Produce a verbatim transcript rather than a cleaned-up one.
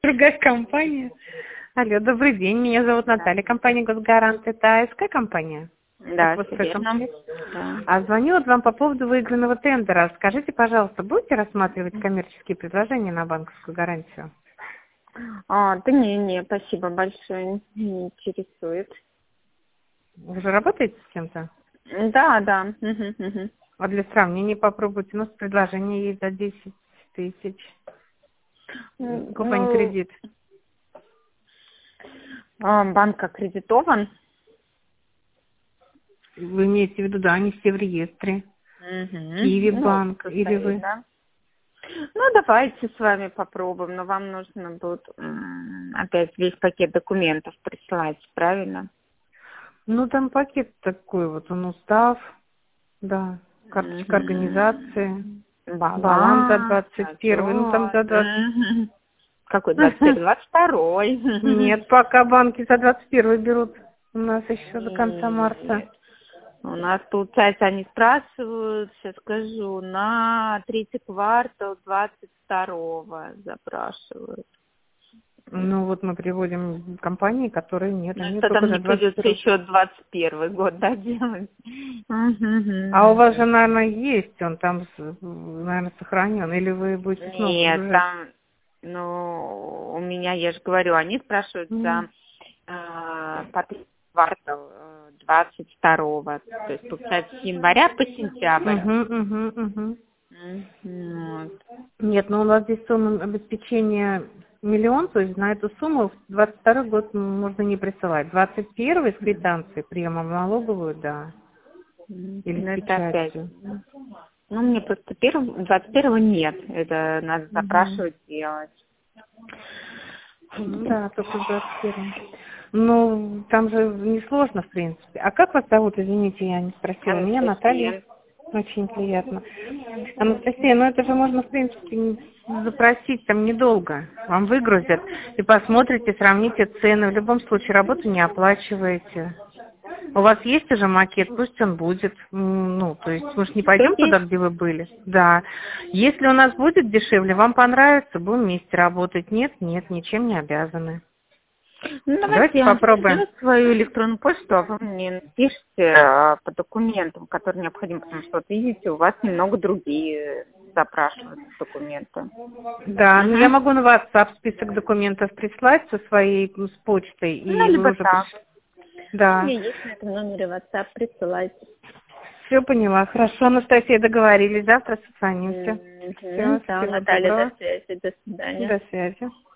Другая компания. Алло, добрый день, меня зовут Наталья, компания Госгарант. Это АСК компания? Да, Это все АСК верно. компания. Да. А звоню вот вам по поводу выигранного тендера. Скажите, пожалуйста, будете рассматривать коммерческие предложения на банковскую гарантию? А, да не, не, спасибо большое, не интересует. Вы же работаете с кем-то? Да, да. Мгм, мгм. А для сравнения попробуйте. У нас предложение есть за десять тысяч. М, Купон Ну, кредит. а, банк аккредитован. Вы имеете в виду, да, они все в реестре. Мгм. Киви Ну, банк что или стоит, вы? да. Ну, давайте с вами попробуем, но вам нужно будет м, опять весь пакет документов присылать, правильно? Ну, там пакет такой вот, он устав, да, карточка организации, Мгм. баланс за Баланс, двадцать первый, ну там отчет. за двадцать. Мгм. Какой двадцать первый? двадцать второй. Нет, пока банки за двадцать первый берут. У нас еще до конца марта. Нет. У нас, получается, они спрашивают, сейчас скажу, на третий квартал двадцать второго запрашивают. Ну вот мы приводим компании, которые нет, Ну, они что только там за не двадцать придется первый. еще двадцать первый год, да, делать? А у вас Мгм. же, наверное, есть, он там, с- наверное, сохранен, или вы будете снова Нет, загружать? там, ну, у меня, я же говорю, они спрашивают Мгм. за э, по третий квартал э, двадцать второго, то есть, получается, с января по сентябрь. Мгм, мгм, мгм. Мгм. Вот. Нет, но у нас здесь сумма обеспечения миллион, то есть на эту сумму в двадцать второй год можно не присылать. двадцать первый с квитанцией, приемом в налоговую, да, М, или Ну, с это опять. печатью. Ну, мне просто первого, двадцать первого нет. Это надо Мгм. запрашивать, делать. Ну да, только с двадцать первым. Ну, там же несложно, в принципе. А как вас зовут, извините, я не спросила. Меня Наталья. Анастасия. Очень приятно. Анастасия, ну это же можно, в принципе, запросить там недолго. Вам выгрузят и посмотрите, сравните цены. В любом случае работу не оплачиваете. У вас есть уже макет, пусть он будет. М, Ну, то есть мы же не Что пойдем туда, есть? где вы были. Да. Если у нас будет дешевле, вам понравится, будем вместе работать. Нет, нет, ничем не обязаны. Ну, давайте Давайте я вам попробуем. пришлю свою электронную почту, а вы мне напишите а, по документам, которые необходимы, потому что, вот видите, у вас немного другие запрашивают документы. Да, ну я Угу. могу на WhatsApp список документов прислать со своей ну, с почтой, Ну, и вы либо уже так. пришли. У Да. меня есть на этом номере WhatsApp, присылайте. Все поняла. Хорошо, Анастасия, договорились. Завтра созвонимся. Угу. Все, Да, всего Наталья, доброго. до связи, до свидания. До связи.